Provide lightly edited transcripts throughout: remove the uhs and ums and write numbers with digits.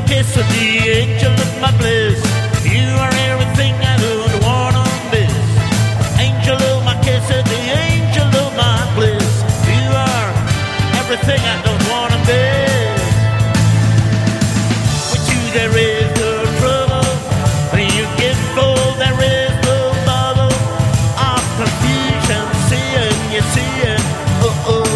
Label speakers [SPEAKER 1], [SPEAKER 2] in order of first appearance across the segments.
[SPEAKER 1] kiss of the angel of my bliss. You are everything I would wanna miss. Angel of my kiss of the angel of my bliss. You are everything I don't wanna miss. With you there is no trouble. When you get full there is no bubble of confusion. Seeing you seeing, oh oh.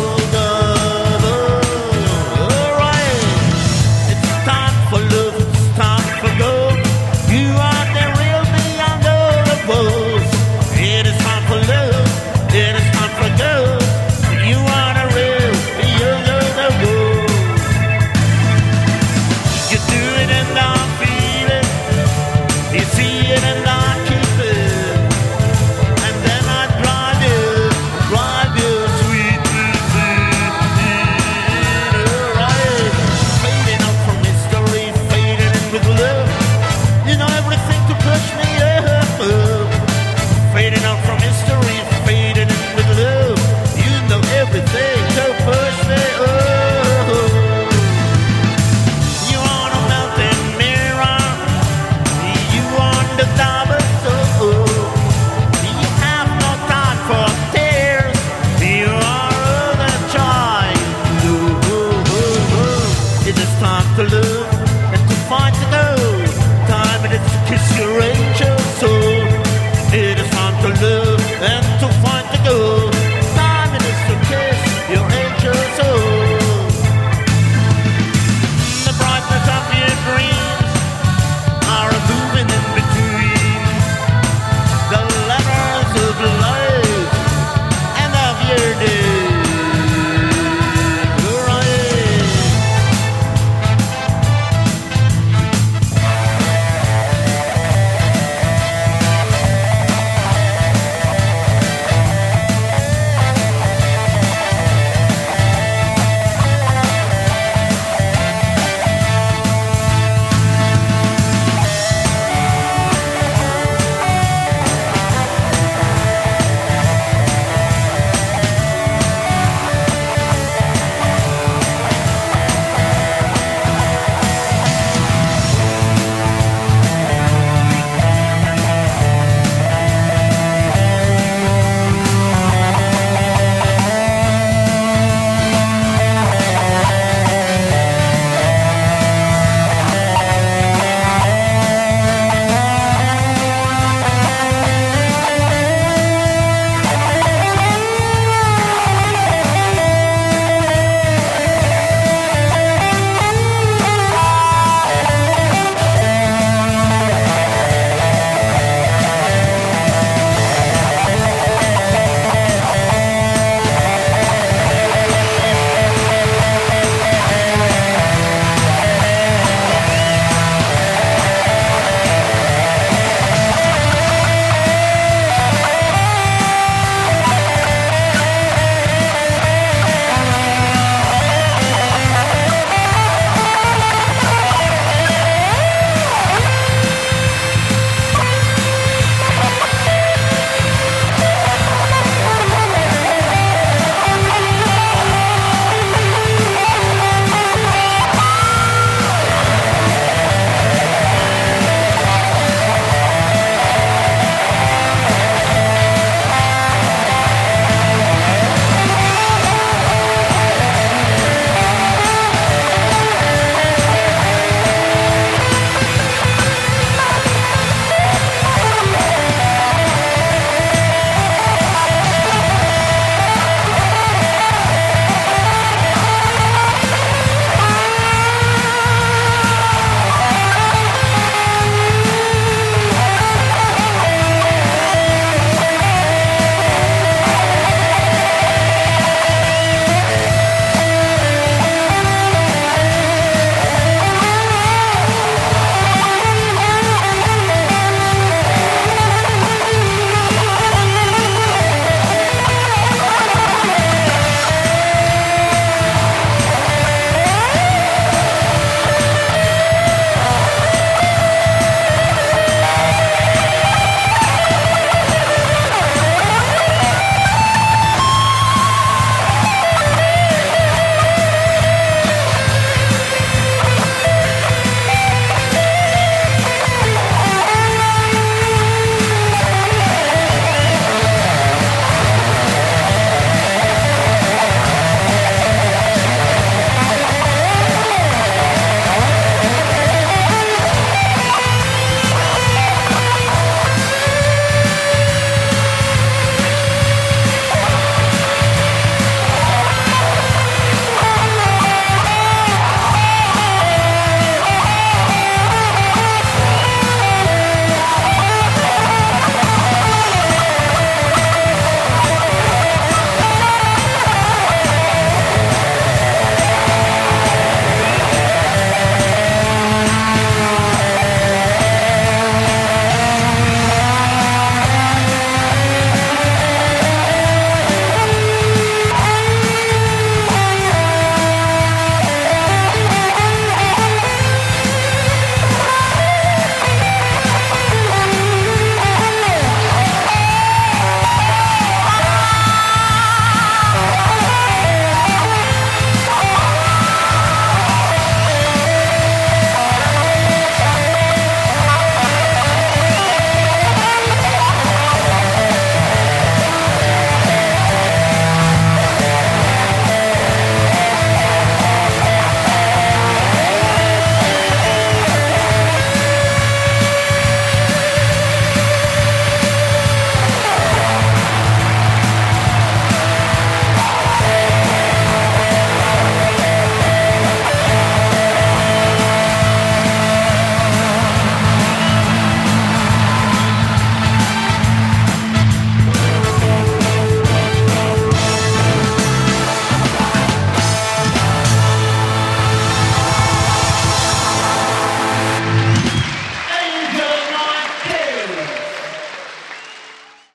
[SPEAKER 1] Fading out from history, fading in with love. You know everything to push me up. You on a melting mirror, you on the double soul. You have no time for tears, you are the child. It is time to love and to find to know. Time it is to kiss your angel.